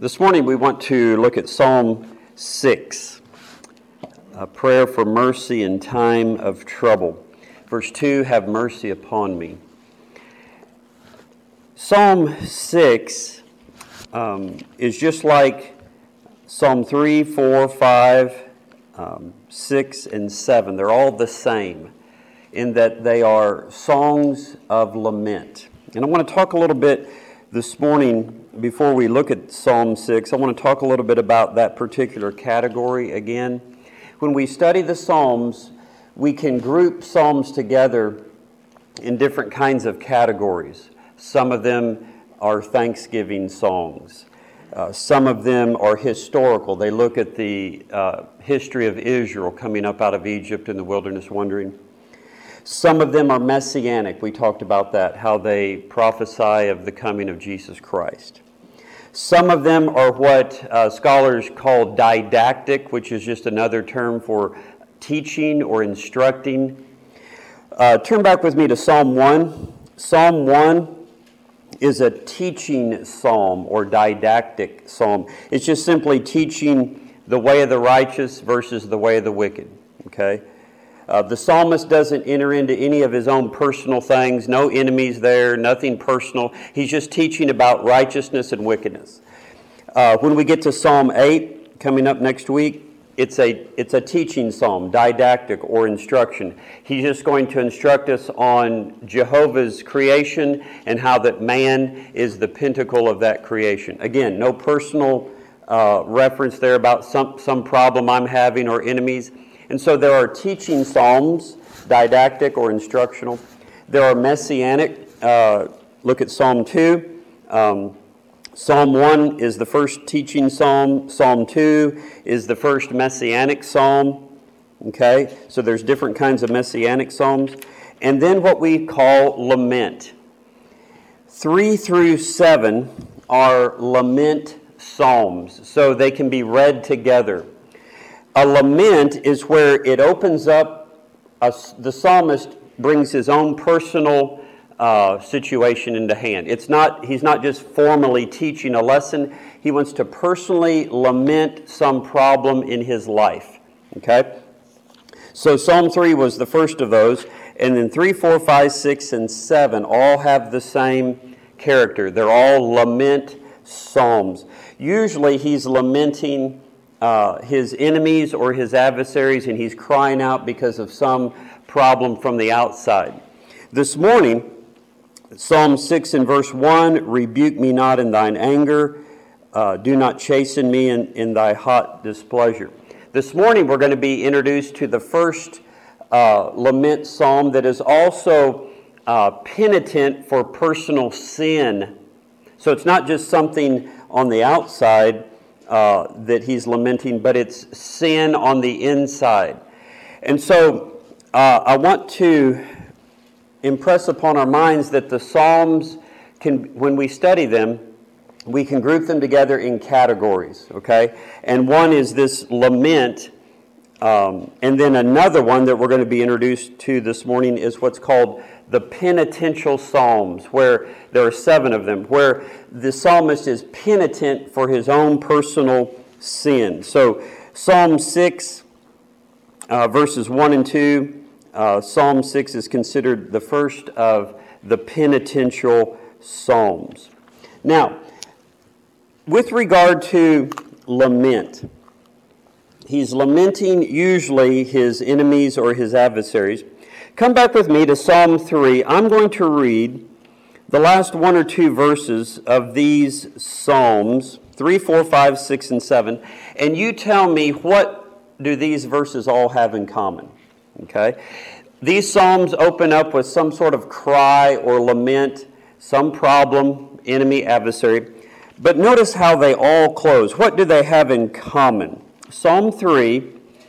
This morning we want to look at Psalm 6, a prayer for mercy in time of trouble. Verse 2, have mercy upon me. Psalm 6 is just like Psalm 3, 4, 5, 6, and 7. They're all the same in that they are songs of lament. And I want to talk a little bit this morning, before we look at Psalm 6, I want to talk a little bit about that particular category again. When we study the Psalms, we can group Psalms together in different kinds of categories. Some of them are thanksgiving songs. Some of them are historical. They look at the history of Israel coming up out of Egypt in the wilderness wandering. Some of them are messianic. We talked about that, how they prophesy of the coming of Jesus Christ. Some of them are what scholars call didactic, which is just another term for teaching or instructing. Turn back with me to Psalm 1. Psalm 1 is a teaching psalm or didactic psalm. It's just simply teaching the way of the righteous versus the way of the wicked. Okay? The psalmist doesn't enter into any of his own personal things, no enemies there, nothing personal. He's just teaching about righteousness and wickedness. When we get to Psalm 8, coming up next week, it's a teaching psalm, didactic or instruction. He's just going to instruct us on Jehovah's creation and how that man is the pinnacle of that creation. Again, no personal reference there about some problem I'm having or enemies. And so there are teaching psalms, didactic or instructional. There are messianic. Look at Psalm 2. Psalm 1 is the first teaching psalm. Psalm 2 is the first messianic psalm. Okay, so there's different kinds of messianic psalms. And then what we call lament. 3 through 7 are lament psalms, so they can be read together. A lament is where it opens up, the psalmist brings his own personal situation into hand. He's not just formally teaching a lesson. He wants to personally lament some problem in his life. Okay? So Psalm 3 was the first of those. And then 3, 4, 5, 6, and 7 all have the same character. They're all lament psalms. Usually he's lamenting his enemies or his adversaries, and he's crying out because of some problem from the outside. This morning, Psalm 6 and verse 1, rebuke me not in thine anger, do not chasten me in thy hot displeasure. This morning we're going to be introduced to the first lament psalm that is also penitent for personal sin. So it's not just something on the outside that he's lamenting, but it's sin on the inside. And so I want to impress upon our minds that the Psalms, when we study them, we can group them together in categories, okay? And one is this lament, and then another one that we're going to be introduced to this morning is what's called the penitential psalms, where there are 7 of them, where the psalmist is penitent for his own personal sin. So Psalm 6, verses 1 and 2, Psalm 6 is considered the first of the penitential psalms. Now, with regard to lament, he's lamenting usually his enemies or his adversaries. Come back with me to Psalm 3. I'm going to read the last 1 or 2 verses of these Psalms, 3, 4, 5, 6, and 7, and you tell me what do these verses all have in common. Okay? These Psalms open up with some sort of cry or lament, some problem, enemy, adversary. But notice how they all close. What do they have in common? Psalm 3,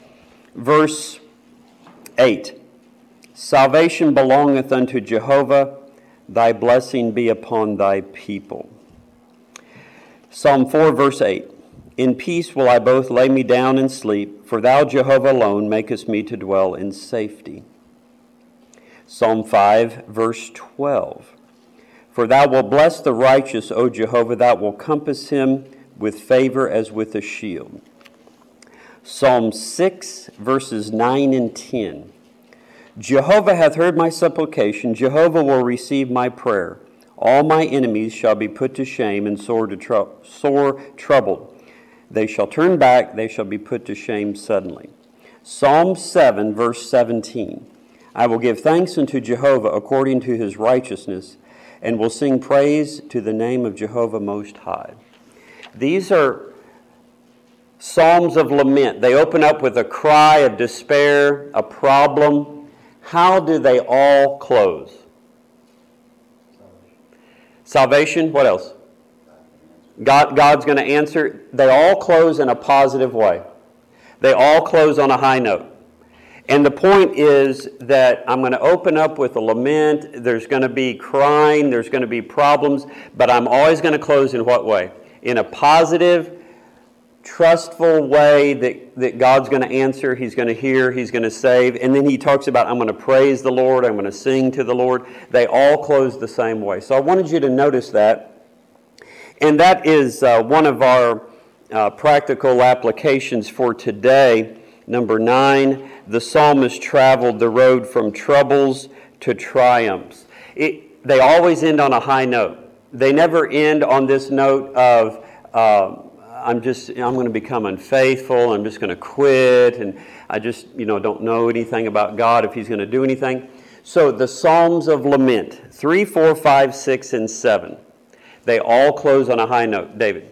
verse 8. Salvation belongeth unto Jehovah, thy blessing be upon thy people. Psalm 4, verse 8. In peace will I both lay me down and sleep, for thou, Jehovah, alone makest me to dwell in safety. Psalm 5, verse 12. For thou wilt bless the righteous, O Jehovah, thou wilt compass him with favor as with a shield. Psalm 6, verses 9 and 10. Jehovah hath heard my supplication. Jehovah will receive my prayer. All my enemies shall be put to shame and sore troubled. They shall turn back, they shall be put to shame suddenly. Psalm 7, verse 17. I will give thanks unto Jehovah according to his righteousness, and will sing praise to the name of Jehovah Most High. These are psalms of lament. They open up with a cry of despair, a problem. How do they all close? Salvation. What else? God's going to answer. They all close in a positive way. They all close on a high note. And the point is that I'm going to open up with a lament. There's going to be crying. There's going to be problems. But I'm always going to close in what way? In a positive, trustful way that God's going to answer. He's going to hear. He's going to save. And then he talks about, I'm going to praise the Lord. I'm going to sing to the Lord. They all close the same way. So I wanted you to notice that. And that is one of our practical applications for today. Number 9, the psalmist traveled the road from troubles to triumphs. They always end on a high note. They never end on this note of, I'm going to become unfaithful, I'm just going to quit, and I just, don't know anything about God if he's going to do anything. So the Psalms of Lament, 3, 4, 5, 6, and 7, they all close on a high note. David?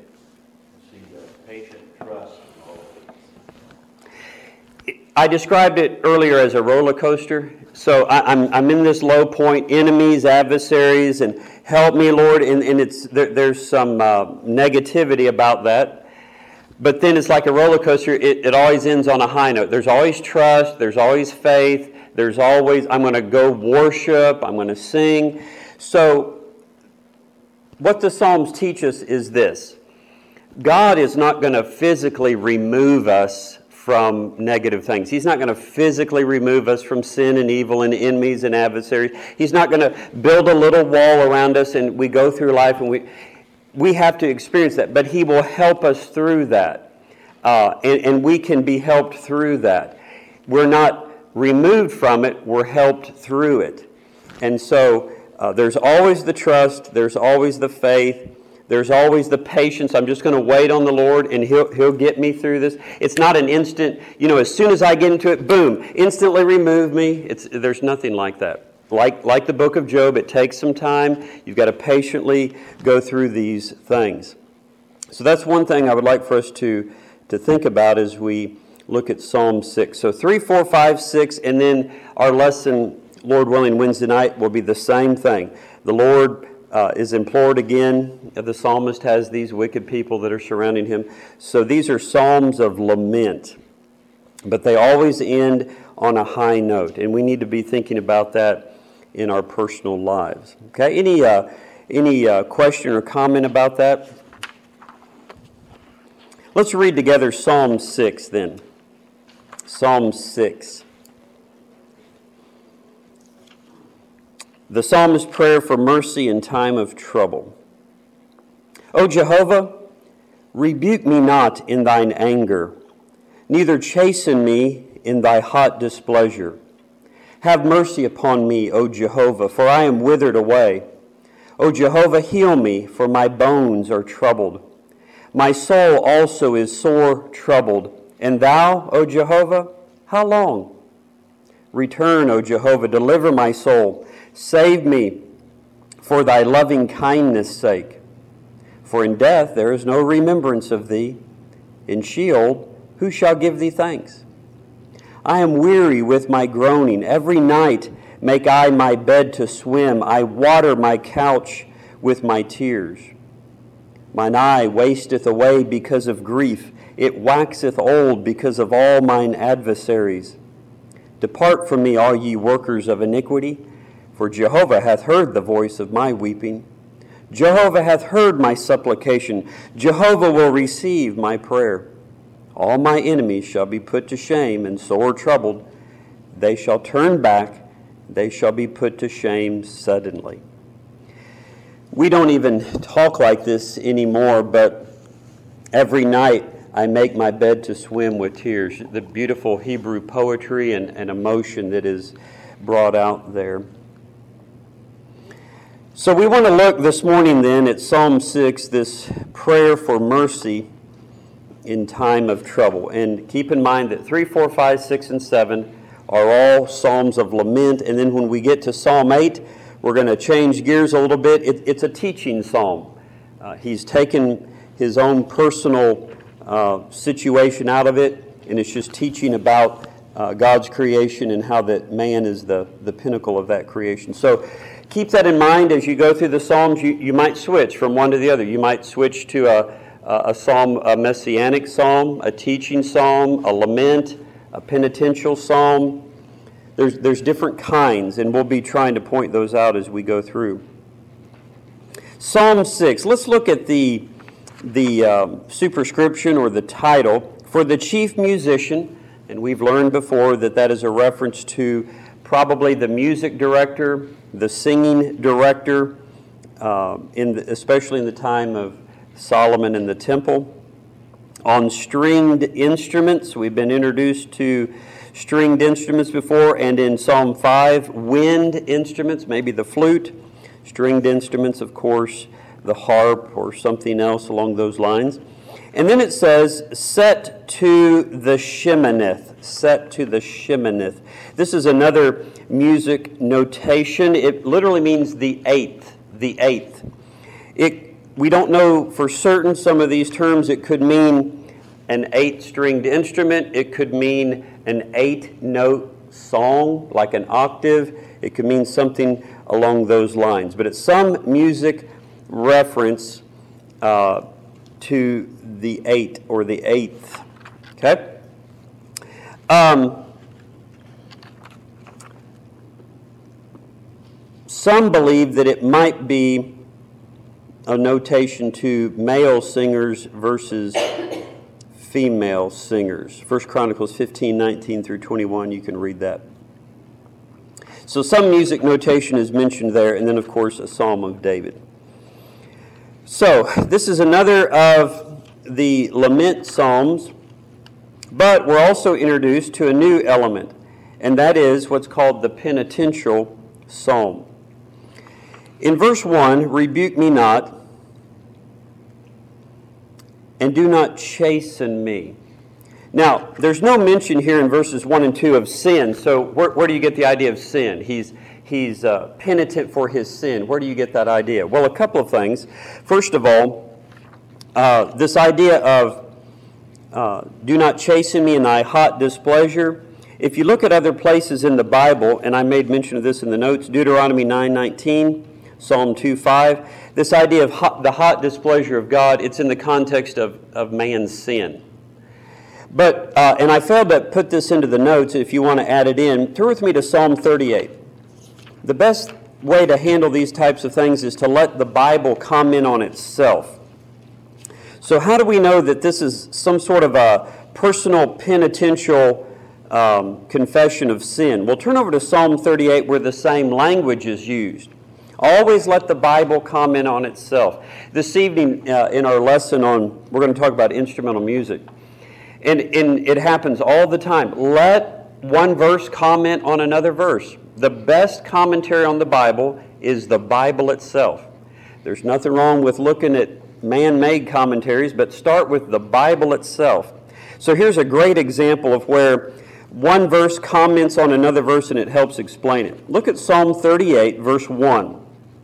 I described it earlier as a roller coaster. So I'm in this low point, enemies, adversaries, and help me, Lord. And there's some negativity about that. But then it's like a roller coaster. It always ends on a high note. There's always trust. There's always faith. There's always, I'm going to go worship. I'm going to sing. So what the Psalms teach us is this. God is not going to physically remove us from negative things. He's not going to physically remove us from sin and evil and enemies and adversaries. He's not going to build a little wall around us and we go through life and we have to experience that. But he will help us through that. And we can be helped through that. We're not removed from it. We're helped through it. And so there's always the trust. There's always the faith. There's always the patience. I'm just going to wait on the Lord and He'll get me through this. It's not an instant, as soon as I get into it, boom, instantly remove me. There's nothing like that. Like the book of Job, it takes some time. You've got to patiently go through these things. So that's one thing I would like for us to think about as we look at Psalm 6. So 3, 4, 5, 6, and then our lesson, Lord willing, Wednesday night will be the same thing. The Lord is implored again. The psalmist has these wicked people that are surrounding him. So these are psalms of lament. But they always end on a high note. And we need to be thinking about that in our personal lives. Okay, any question or comment about that? Let's read together Psalm 6 then. Psalm 6. The psalmist's prayer for mercy in time of trouble. O Jehovah, rebuke me not in thine anger, neither chasten me in thy hot displeasure. Have mercy upon me, O Jehovah, for I am withered away. O Jehovah, heal me, for my bones are troubled. My soul also is sore troubled. And thou, O Jehovah, how long? Return, O Jehovah, deliver my soul. Save me for thy loving kindness' sake. For in death there is no remembrance of thee. In Sheol, who shall give thee thanks? I am weary with my groaning. Every night make I my bed to swim. I water my couch with my tears. Mine eye wasteth away because of grief. It waxeth old because of all mine adversaries. Depart from me, all ye workers of iniquity, for Jehovah hath heard the voice of my weeping. Jehovah hath heard my supplication. Jehovah will receive my prayer. All my enemies shall be put to shame and sore troubled. They shall turn back. They shall be put to shame suddenly. We don't even talk like this anymore, but Every night I make my bed to swim with tears. The beautiful Hebrew poetry and emotion that is brought out there. So we want to look this morning then at Psalm 6, this prayer for mercy in time of trouble. And keep in mind that 3, 4, 5, 6, and 7 are all psalms of lament. And then when we get to Psalm 8, we're going to change gears a little bit. It's a teaching psalm. He's taken his own personal situation out of it, and it's just teaching about God's creation and how that man is the pinnacle of that creation. So keep that in mind as you go through the Psalms. You might switch from one to the other. You might switch to a psalm, a messianic psalm, a teaching psalm, a lament, a penitential psalm. There's different kinds, and we'll be trying to point those out as we go through. Psalm 6. Let's look at the superscription or the title. For the chief musician, and we've learned before that is a reference to probably the music director, the singing director, especially in the time of Solomon in the temple. On stringed instruments, we've been introduced to stringed instruments before, and in Psalm 5, wind instruments, maybe the flute. Stringed instruments, of course, the harp or something else along those lines. And then it says, set to the sheminith. Set to the sheminith. This is another music notation. It literally means the eighth. The eighth. We don't know for certain some of these terms. It could mean an 8-stringed instrument. It could mean an 8-note song, like an octave. It could mean something along those lines. But it's some music reference to the 8 or the 8th. Okay? Some believe that it might be a notation to male singers versus female singers. 1 Chronicles 15, 19 through 21, you can read that. So some music notation is mentioned there, and then of course a Psalm of David. So this is another of the lament psalms, but we're also introduced to a new element, and that is what's called the penitential psalm. In verse 1, rebuke me not, and do not chasten me. Now, there's no mention here in verses 1 and 2 of sin, so where do you get the idea of sin? He's penitent for his sin. Where do you get that idea? Well, a couple of things. First of all, this idea of do not chasten me in thy hot displeasure. If you look at other places in the Bible, and I made mention of this in the notes, Deuteronomy 9:19, Psalm 2:5, this idea of the hot displeasure of God, it's in the context of man's sin. But, and I failed to put this into the notes, if you want to add it in, turn with me to Psalm 38. The best way to handle these types of things is to let the Bible comment on itself. So how do we know that this is some sort of a personal penitential confession of sin? Well, turn over to Psalm 38 where the same language is used. Always let the Bible comment on itself. This evening in our lesson we're going to talk about instrumental music. And it happens all the time. Let one verse comment on another verse. The best commentary on the Bible is the Bible itself. There's nothing wrong with looking at man-made commentaries, but start with the Bible itself. So here's a great example of where one verse comments on another verse and it helps explain it. Look at Psalm 38, verse 1.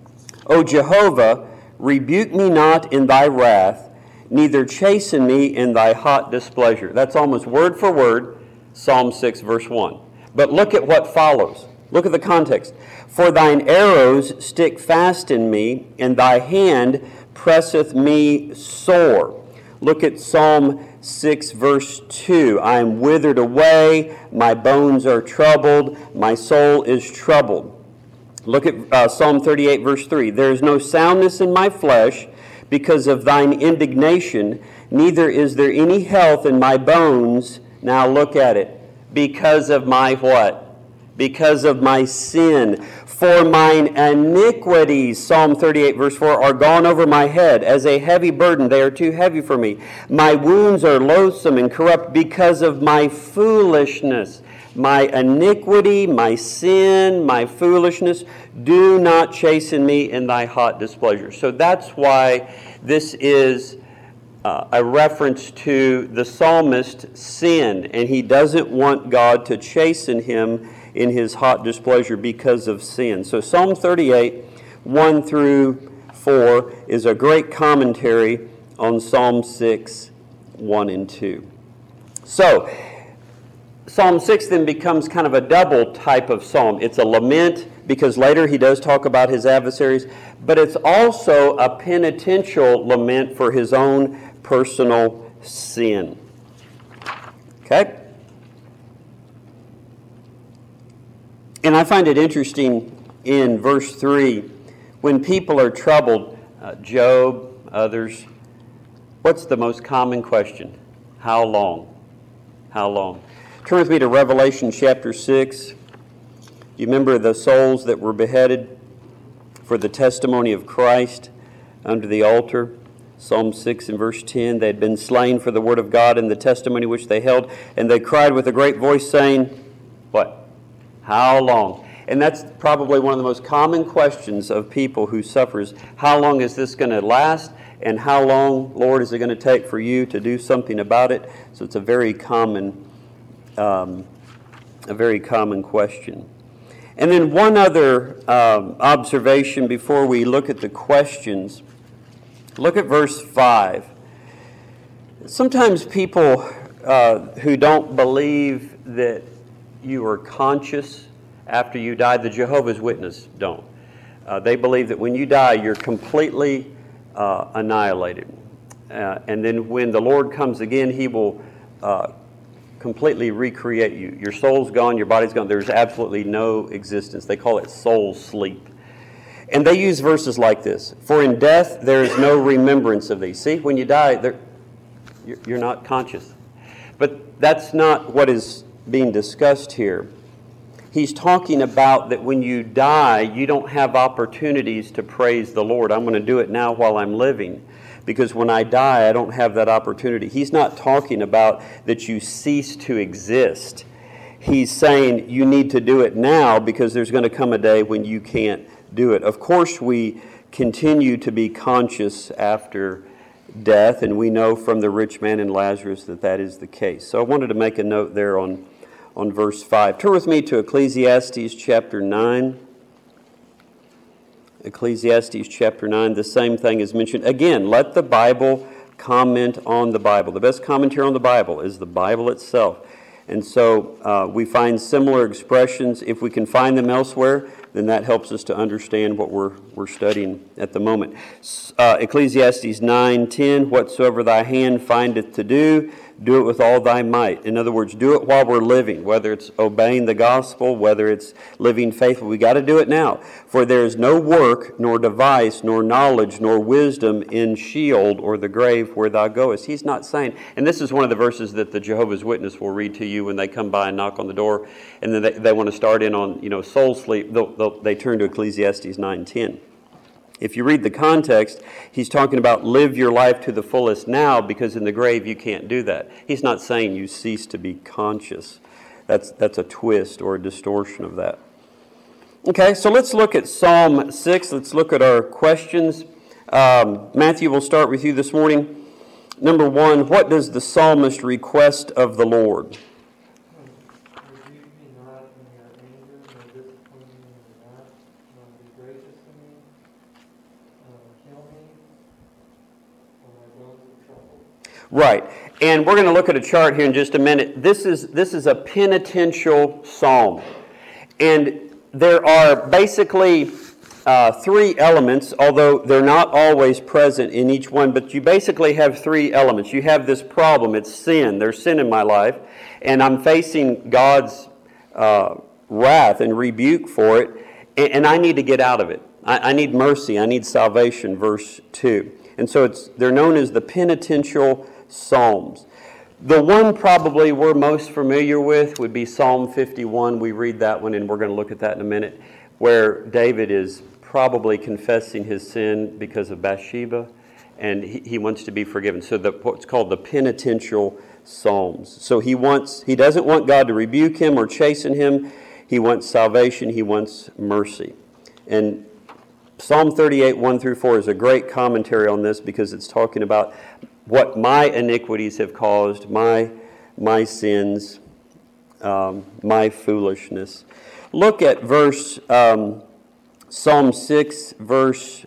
O Jehovah, rebuke me not in thy wrath, neither chasten me in thy hot displeasure. That's almost word for word Psalm 6, verse 1. But look at what follows. Look at the context. For thine arrows stick fast in me, and thy hand presseth me sore. Look at Psalm 6, verse 2. I am withered away, my bones are troubled, my soul is troubled. Look at Psalm 38, verse 3. There is no soundness in my flesh because of thine indignation, neither is there any health in my bones. Now look at it. Because of my what? Because of my sin. For mine iniquities, Psalm 38, verse 4, are gone over my head. As a heavy burden, they are too heavy for me. My wounds are loathsome and corrupt because of my foolishness. My iniquity, my sin, my foolishness, do not chasten me in thy hot displeasure. So that's why this is a reference to the psalmist's sin, and he doesn't want God to chasten him in his hot displeasure because of sin. So Psalm 38, 1 through 4 is a great commentary on Psalm 6, 1 and 2. So, Psalm 6 then becomes kind of a double type of psalm. It's a lament, because later he does talk about his adversaries, but it's also a penitential lament for his own personal sin. Okay? And I find it interesting in verse 3, when people are troubled, Job, others, what's the most common question? How long? How long? Turn with me to Revelation chapter 6. You remember the souls that were beheaded for the testimony of Christ under the altar? Psalm 6 and verse 10, they had been slain for the word of God and the testimony which they held, and they cried with a great voice, saying, what? How long? And that's probably one of the most common questions of people who suffers. How long is this going to last? And how long, Lord, is it going to take for you to do something about it? So it's a very common question. And then one other observation before we look at the questions. Look at verse 5. Sometimes people who don't believe that you are conscious after you die, the Jehovah's Witnesses don't. They believe that when you die, you're completely annihilated. And then when the Lord comes again, He will completely recreate you. Your soul's gone, your body's gone. There's absolutely no existence. They call it soul sleep. And they use verses like this. For in death there is no remembrance of thee. See, when you die, you're not conscious. But that's not what is being discussed here. He's talking about that when you die, you don't have opportunities to praise the Lord. I'm going to do it now while I'm living, because when I die, I don't have that opportunity. He's not talking about that you cease to exist. He's saying you need to do it now because there's going to come a day when you can't do it. Of course, we continue to be conscious after death, and we know from the rich man and Lazarus that that is the case. So I wanted to make a note there on verse 5. Turn with me to Ecclesiastes chapter 9. Ecclesiastes chapter 9, the same thing is mentioned. Again, let the Bible comment on the Bible. The best commentary on the Bible is the Bible itself. And so we find similar expressions. If we can find them elsewhere, then that helps us to understand what we're studying at the moment. Ecclesiastes 9:10, whatsoever thy hand findeth to do, do it with all thy might. In other words, do it while we're living, whether it's obeying the gospel, whether it's living faithful. We got to do it now. For there is no work, nor device, nor knowledge, nor wisdom in Sheol or the grave where thou goest. He's not saying, and this is one of the verses that the Jehovah's Witness will read to you when they come by and knock on the door, and then they want to start in on soul sleep. They turn to Ecclesiastes 9:10. If you read the context, he's talking about live your life to the fullest now, because in the grave you can't do that. He's not saying you cease to be conscious. That's a twist or a distortion of that. Okay, so let's look at Psalm 6. Let's look at our questions. Matthew, we'll start with you this morning. Number 1, what does the psalmist request of the Lord? Right, and we're going to look at a chart here in just a minute. This is a penitential psalm, and there are basically 3 elements, although they're not always present in each one, but you basically have 3 elements. You have this problem, it's sin. There's sin in my life, and I'm facing God's wrath and rebuke for it, and I need to get out of it. I need mercy, I need salvation, verse 2. And so they're known as the penitential Psalms. The one probably we're most familiar with would be Psalm 51. We read that one, and we're going to look at that in a minute. where David is probably confessing his sin because of Bathsheba, and he wants to be forgiven. So what's called the penitential Psalms. So he doesn't want God to rebuke him or chasten him. He wants salvation. He wants mercy. And Psalm 38, 1 through 4 is a great commentary on this because it's talking about what my iniquities have caused, my sins, my foolishness. Look at Psalm 6, verse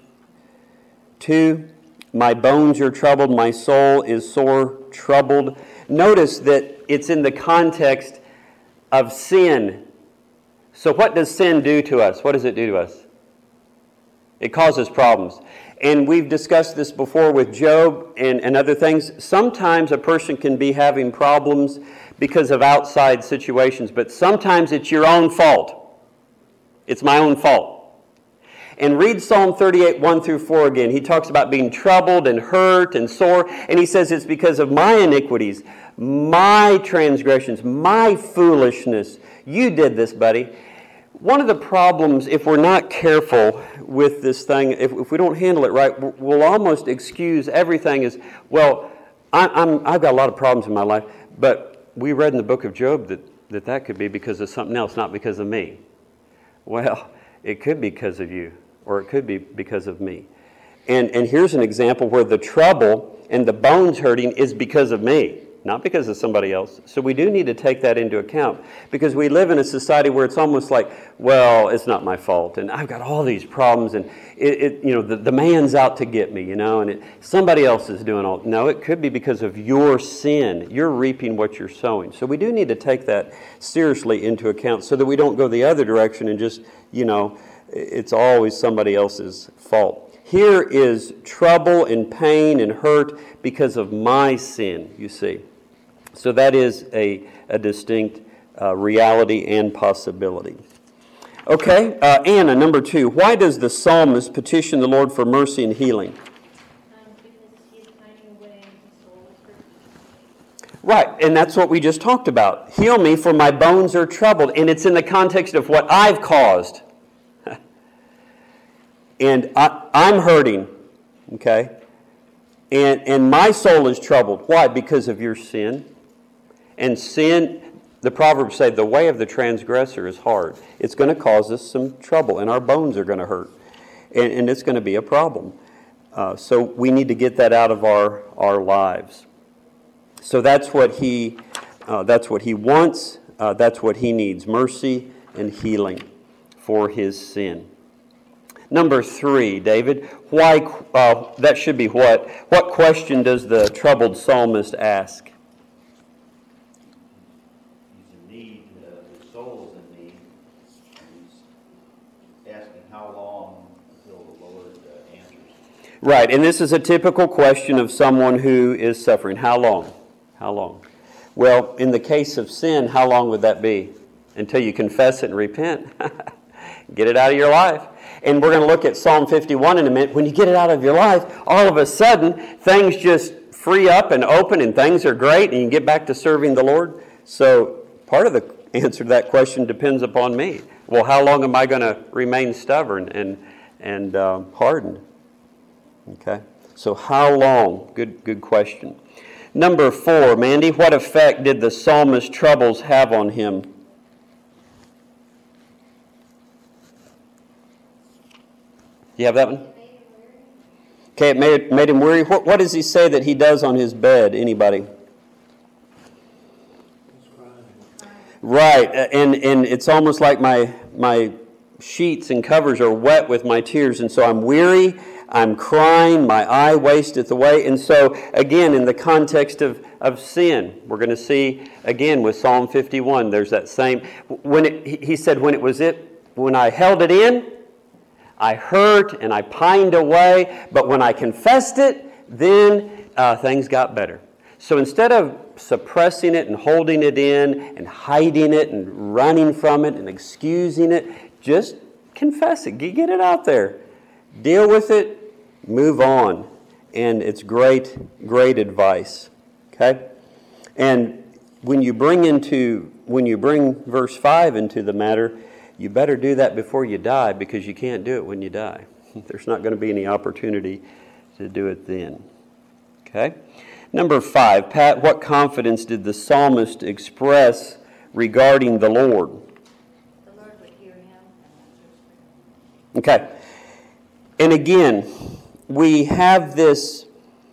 2. My bones are troubled, my soul is sore troubled. Notice that it's in the context of sin. So what does sin do to us? What does it do to us? It causes problems. And we've discussed this before with Job and other things. Sometimes a person can be having problems because of outside situations, but sometimes it's your own fault. It's my own fault. And read Psalm 38, 1 through 4 again. He talks about being troubled and hurt and sore, and he says it's because of my iniquities, my transgressions, my foolishness. You did this, buddy. One of the problems, if we're not careful with this thing, if we don't handle it right, we'll almost excuse everything as, well, I've got a lot of problems in my life, but we read in the book of Job that could be because of something else, not because of me. Well, it could be because of you, or it could be because of me. And here's an example where the trouble and the bones hurting is because of me, not because of somebody else. So we do need to take that into account, because we live in a society where it's almost like, well, it's not my fault, and I've got all these problems, and the man's out to get me, and somebody else is doing all. No, it could be because of your sin. You're reaping what you're sowing. So we do need to take that seriously into account so that we don't go the other direction and just, it's always somebody else's fault. Here is trouble and pain and hurt because of my sin, you see. So that is a distinct reality and possibility. Okay, Anna, number 2. Why does the psalmist petition the Lord for mercy and healing? Because he's pining away and his soul is hurting. Right, and that's what we just talked about. Heal me, for my bones are troubled. And it's in the context of what I've caused. And I'm hurting, okay? And my soul is troubled. Why? Because of your sin. And sin, the Proverbs say, the way of the transgressor is hard. It's going to cause us some trouble, and our bones are going to hurt. And it's going to be a problem. So we need to get that out of our lives. So that's what he wants. That's what he needs, mercy and healing for his sin. Number 3, David, why? That should be what? What question does the troubled psalmist ask? He's in need. His soul is in need. He's asking how long until the Lord answers. Right, and this is a typical question of someone who is suffering. How long? How long? Well, in the case of sin, how long would that be? Until you confess it and repent. Get it out of your life. And we're going to look at Psalm 51 in a minute. When you get it out of your life, all of a sudden, things just free up and open and things are great and you can get back to serving the Lord. So part of the answer to that question depends upon me. Well, how long am I going to remain stubborn and hardened? Okay. So how long? Good question. Number 4, Mandy, what effect did the psalmist's troubles have on him? You have that one? Okay, it made him weary. What does he say that he does on his bed? Anybody? Right, and it's almost like my sheets and covers are wet with my tears, and so I'm weary, I'm crying, my eye wasteth away. And so, again, in the context of sin, we're going to see, again, with Psalm 51, there's that same, he said, when I held it in, I hurt and I pined away, but when I confessed it, then things got better. So instead of suppressing it and holding it in and hiding it and running from it and excusing it, just confess it. Get it out there. Deal with it. Move on. And it's great advice. Okay? And when you bring verse 5 into the matter, you better do that before you die, because you can't do it when you die. There's not going to be any opportunity to do it then. Okay? Number 5, Pat, what confidence did the psalmist express regarding the Lord? The Lord would hear him. Okay. And again, we have this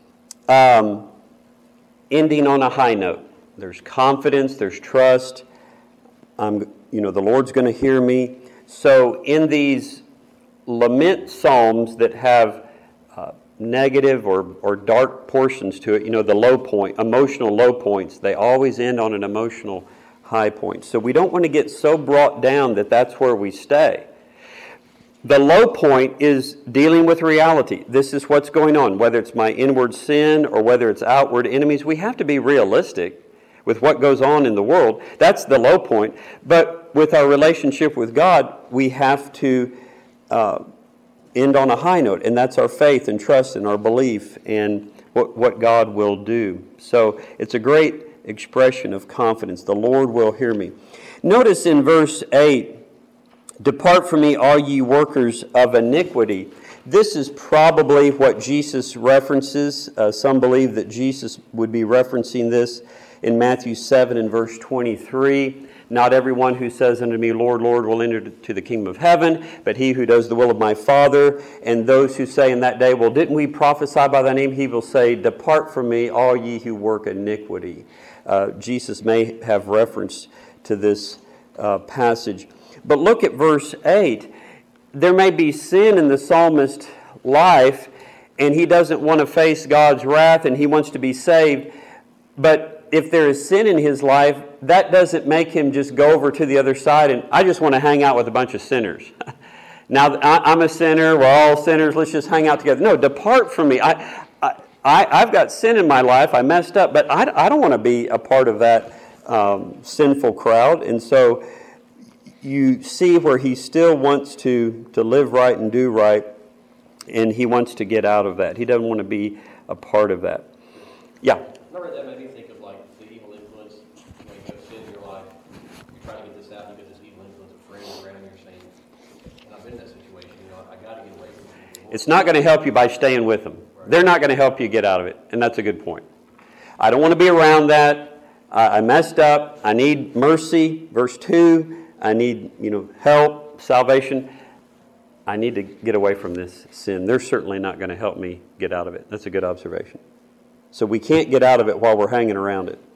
ending on a high note. There's confidence, there's trust. The Lord's going to hear me. So in these lament psalms that have negative or dark portions to it, the low point, emotional low points, they always end on an emotional high point. So we don't want to get so brought down that that's where we stay. The low point is dealing with reality. This is what's going on, whether it's my inward sin or whether it's outward enemies. We have to be realistic with what goes on in the world. That's the low point. But with our relationship with God, we have to end on a high note, and that's our faith and trust and our belief in what God will do. So it's a great expression of confidence. The Lord will hear me. Notice in verse 8, "Depart from me, all ye workers of iniquity." This is probably what Jesus references. Some believe that Jesus would be referencing this in Matthew 7 and verse 23. "Not everyone who says unto me, Lord, Lord, will enter to the kingdom of heaven, but he who does the will of my Father. And those who say in that day, well, didn't we prophesy by thy name? He will say, Depart from me, all ye who work iniquity." Jesus may have reference to this passage. But look at verse 8. There may be sin in the psalmist's life, and he doesn't want to face God's wrath, and he wants to be saved. But if there is sin in his life, that doesn't make him just go over to the other side and, I just want to hang out with a bunch of sinners. Now, I'm a sinner, we're all sinners, let's just hang out together. No, depart from me. I've got sin in my life, I messed up, but I don't want to be a part of that sinful crowd. And so you see where he still wants to live right and do right, and he wants to get out of that. He doesn't want to be a part of that. Yeah? Remember, that made me think of like the evil influence. You have sin in your life, you're trying to get this out, you get this evil influence of friends around you, you're saying, and I've been in that situation, I got to get away from people. It's not going to help you by staying with them. Right. They're not going to help you get out of it, and that's a good point. I don't want to be around that. I messed up. I need mercy. Verse 2. I need, help, salvation. I need to get away from this sin. They're certainly not going to help me get out of it. That's a good observation. So we can't get out of it while we're hanging around it.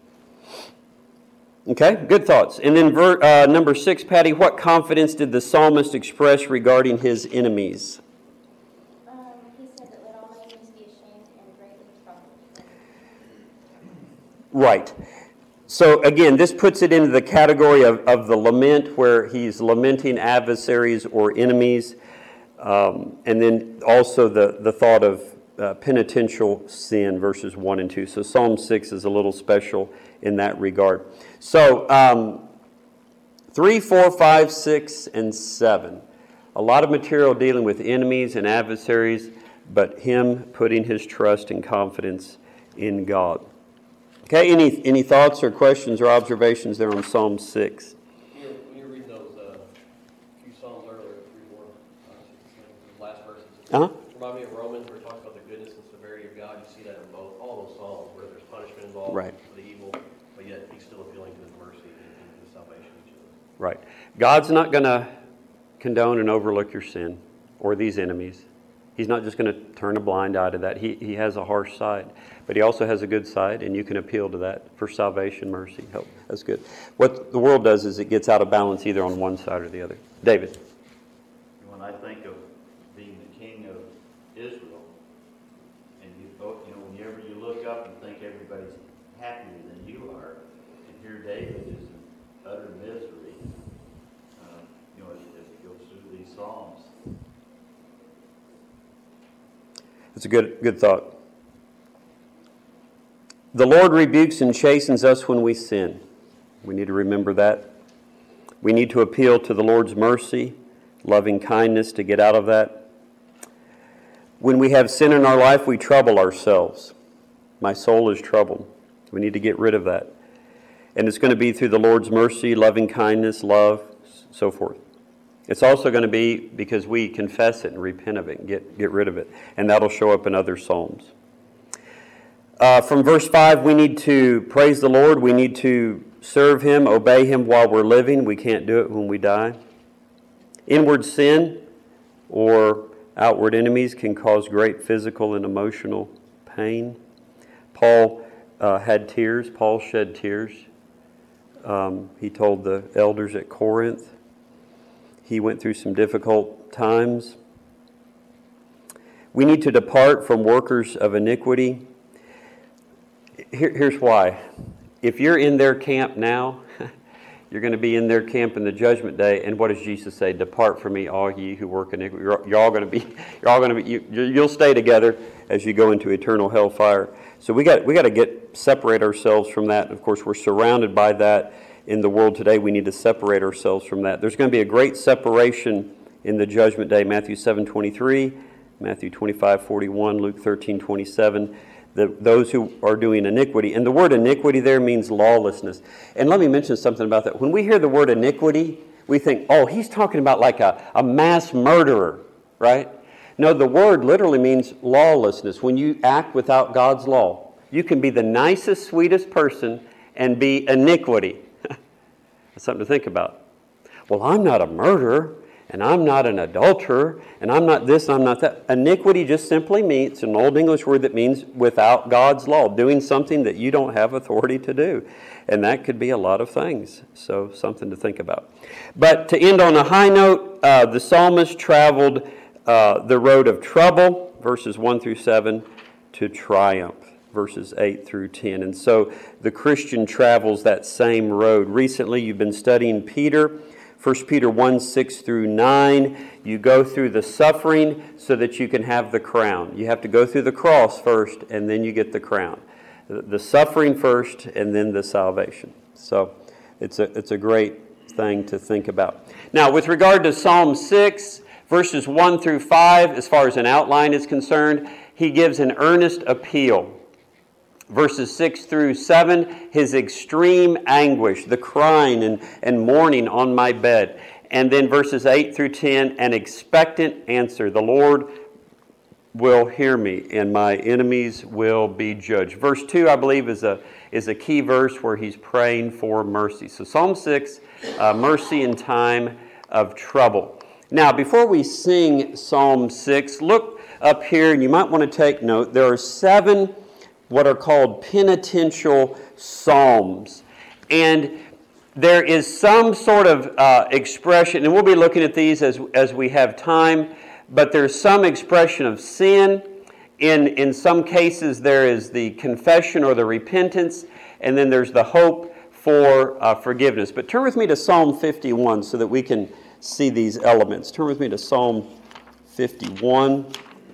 Okay, good thoughts. And then number 6, Patty, what confidence did the psalmist express regarding his enemies? He said that let all my enemies be ashamed and greatly troubled. Right. So again, this puts it into the category of the lament, where he's lamenting adversaries or enemies. And then also the thought of penitential sin, verses 1 and 2. So Psalm 6 is a little special in that regard. So 3, 4, 5, 6, and 7. A lot of material dealing with enemies and adversaries, but him putting his trust and confidence in God. Okay, any thoughts or questions or observations there on Psalm 6? When you read those few Psalms earlier, 3, 4, 6, last verses, remind me of Romans, where it talks about the goodness and severity of God. You see that in all those Psalms, where there's punishment involved for the evil, but yet he's still appealing to his mercy and his salvation of each other. Right. God's not going to condone and overlook your sin or these enemies. He's not just going to turn a blind eye to that. He has a harsh side, but he also has a good side, and you can appeal to that for salvation, mercy, help. That's good. What the world does is it gets out of balance either on one side or the other. David. When I think of being the king of Israel, and whenever you look up and think everybody's happier than you are, and here David is in utter misery, as he goes through these Psalms. That's a good thought. The Lord rebukes and chastens us when we sin. We need to remember that. We need to appeal to the Lord's mercy, loving kindness to get out of that. When we have sin in our life, we trouble ourselves. My soul is troubled. We need to get rid of that. And it's going to be through the Lord's mercy, loving kindness, love, so forth. It's also going to be because we confess it and repent of it and get rid of it. And that'll show up in other Psalms. From verse 5, we need to praise the Lord. We need to serve Him, obey Him while we're living. We can't do it when we die. Inward sin or outward enemies can cause great physical and emotional pain. Paul had tears. Paul shed tears. He told the elders at Corinth. He went through some difficult times. We need to depart from workers of iniquity. Here's why. If you're in their camp now, you're going to be in their camp in the judgment day. And what does Jesus say? Depart from me, all ye who work iniquity. You'll stay together as you go into eternal hellfire. So we got to separate ourselves from that. Of course, we're surrounded by that in the world today. We need to separate ourselves from that. There's going to be a great separation in the judgment day. Matthew 7:23, Matthew 25:41, Luke 13:27. Those who are doing iniquity. And the word iniquity there means lawlessness. And let me mention something about that. When we hear the word iniquity, we think, oh, he's talking about like a mass murderer, right? No, the word literally means lawlessness. When you act without God's law, you can be the nicest, sweetest person and be iniquity. That's something to think about. Well, I'm not a murderer, and I'm not an adulterer, and I'm not this, and I'm not that. Iniquity just simply means, it's an Old English word that means without God's law, doing something that you don't have authority to do. And that could be a lot of things, so something to think about. But to end on a high note, the psalmist traveled the road of trouble, verses 1 through 7, to triumph, verses 8 through 10. And so the Christian travels that same road. Recently, you've been studying Peter, 1 Peter 1, 6 through 9. You go through the suffering so that you can have the crown. You have to go through the cross first, and then you get the crown. The suffering first, and then the salvation. So it's a great thing to think about. Now, with regard to Psalm 6, verses 1 through 5, as far as an outline is concerned, he gives an earnest appeal. Verses 6 through 7, his extreme anguish, the crying and mourning on my bed. And then verses 8 through 10, an expectant answer. The Lord will hear me, and my enemies will be judged. Verse 2, I believe, is a key verse where he's praying for mercy. So Psalm 6, mercy in time of trouble. Now, before we sing Psalm 6, look up here, and you might want to take note. There are 7 what are called penitential psalms. And there is some sort of expression, and we'll be looking at these as we have time, but there's some expression of sin. In some cases, there is the confession or the repentance, and then there's the hope for forgiveness. But turn with me to Psalm 51 so that we can see these elements. Turn with me to Psalm 51.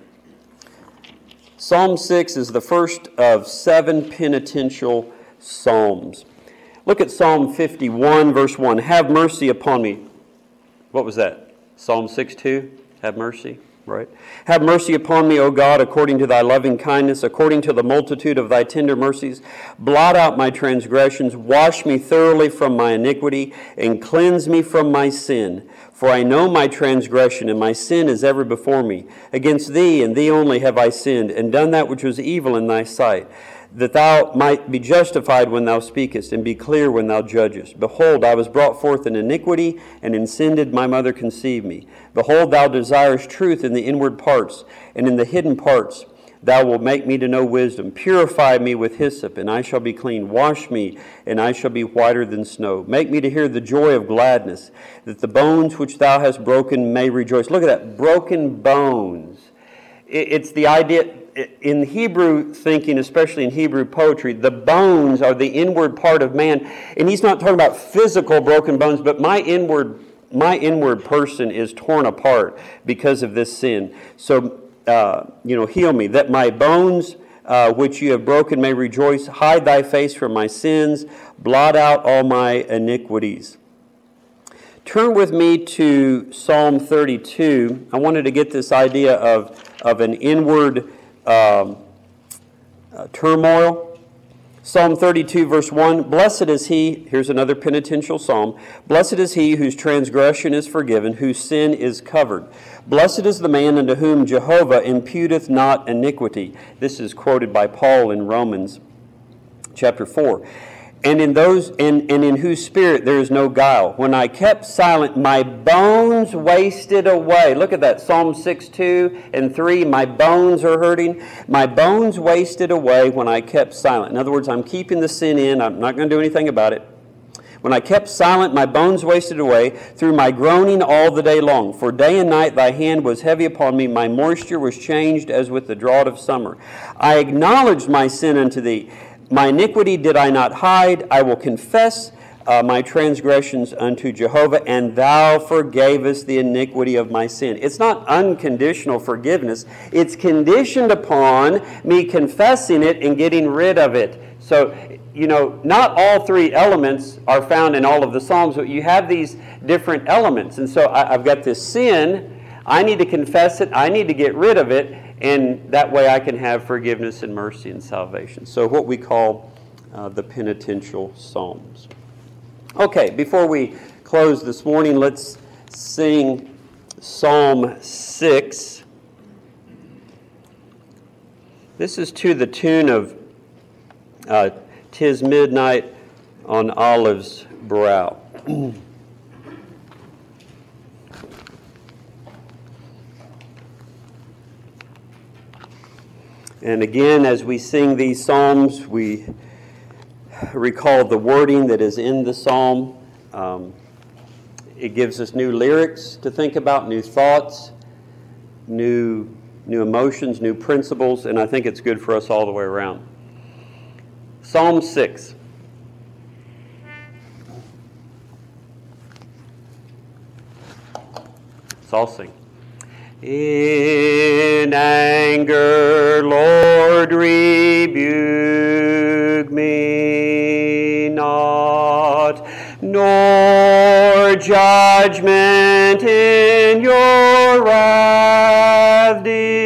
Psalm 6 is the first of 7 penitential psalms. Look at Psalm 51, verse 1. Have mercy upon me. What was that? Psalm 6:2? Have mercy, right? Have mercy upon me, O God, according to thy loving kindness, according to the multitude of thy tender mercies. Blot out my transgressions, wash me thoroughly from my iniquity, and cleanse me from my sin. For I know my transgression, and my sin is ever before me. Against thee and thee only have I sinned, and done that which was evil in thy sight, that thou might be justified when thou speakest, and be clear when thou judgest. Behold, I was brought forth in iniquity, and in sin did my mother conceive me. Behold, thou desirest truth in the inward parts, and in the hidden parts thou wilt make me to know wisdom. Purify me with hyssop, and I shall be clean. Wash me, and I shall be whiter than snow. Make me to hear the joy of gladness, that the bones which thou hast broken may rejoice. Look at that, broken bones. It's the idea, in Hebrew thinking, especially in Hebrew poetry, the bones are the inward part of man. And he's not talking about physical broken bones, but my inward person is torn apart because of this sin. So, heal me, that my bones which you have broken may rejoice. Hide thy face from my sins. Blot out all my iniquities. Turn with me to Psalm 32. I wanted to get this idea of an inward turmoil. Psalm 32, verse 1, blessed is he, here's another penitential psalm, blessed is he whose transgression is forgiven, whose sin is covered. Blessed is the man unto whom Jehovah imputeth not iniquity. This is quoted by Paul in Romans chapter 4. And in whose spirit there is no guile. When I kept silent, my bones wasted away. Look at that, Psalm 6, 2 and 3. My bones are hurting. My bones wasted away when I kept silent. In other words, I'm keeping the sin in. I'm not going to do anything about it. When I kept silent, my bones wasted away through my groaning all the day long. For day and night thy hand was heavy upon me. My moisture was changed as with the drought of summer. I acknowledged my sin unto thee. My iniquity did I not hide. I will confess my transgressions unto Jehovah, and thou forgavest the iniquity of my sin. It's not unconditional forgiveness. It's conditioned upon me confessing it and getting rid of it. So, not all three elements are found in all of the Psalms, but you have these different elements. And so I've got this sin. I need to confess it. I need to get rid of it. And that way I can have forgiveness and mercy and salvation. So what we call the penitential psalms. Okay, before we close this morning, let's sing Psalm 6. This is to the tune of 'Tis Midnight on Olive's Brow. And again, as we sing these psalms, we recall the wording that is in the psalm. It gives us new lyrics to think about, new thoughts, new emotions, new principles, and I think it's good for us all the way around. Psalm 6. Let's all sing. In anger, Lord, rebuke me not, nor judgment in your wrath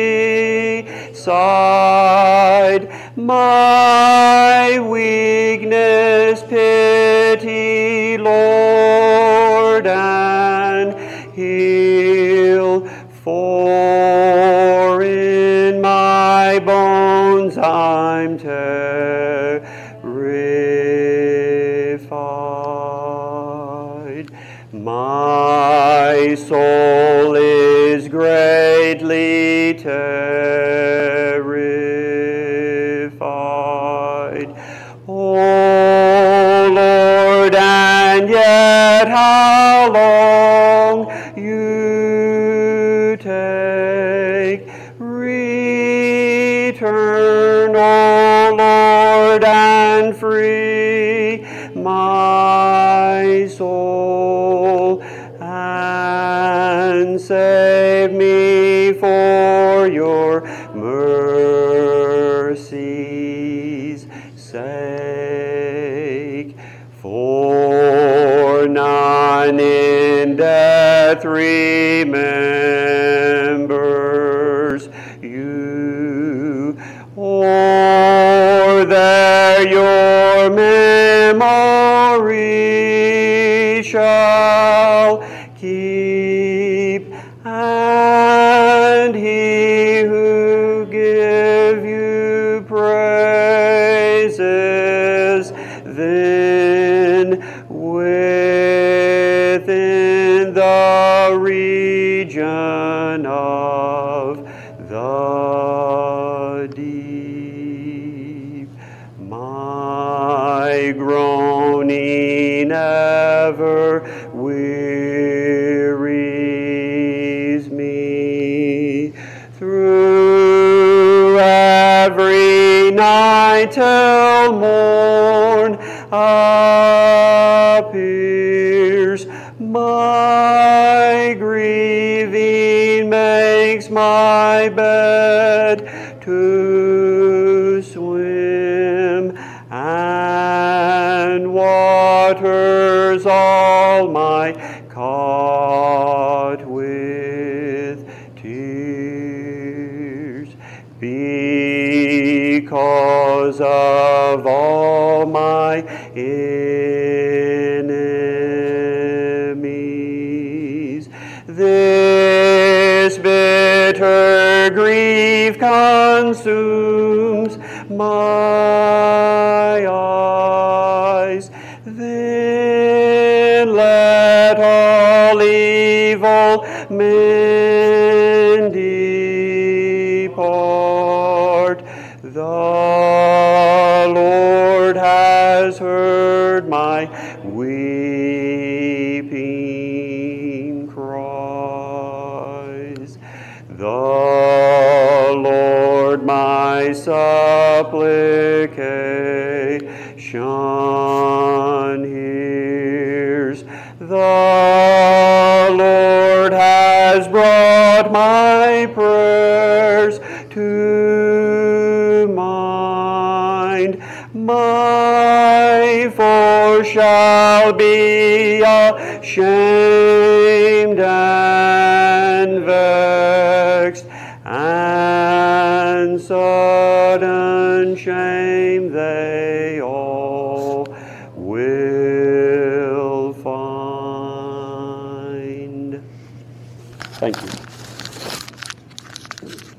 decide. My weakness pity, Lord, and heal. For in my bones I'm terrified. My soul is greatly terrified. O Lord, and yet how long you take? Return, O Lord, and free my soul, and save me for your mercy's sake. For none in death remembers you, or there your memory shall keep, and he who give you praises then within the region of the deep. My groaning ever wearies me through every night till morn appears. My grieving makes my bed to swim, and waters all my caught with tears. Because because of all my enemies. This bitter grief consumes my eyes. Then let all evil men depart. The Lord has heard my weeping cries. The Lord my supplication hears. The Lord has brought my prayers to mind. My foe shall be ashamed and vexed, and sudden shame they all will find. Thank you.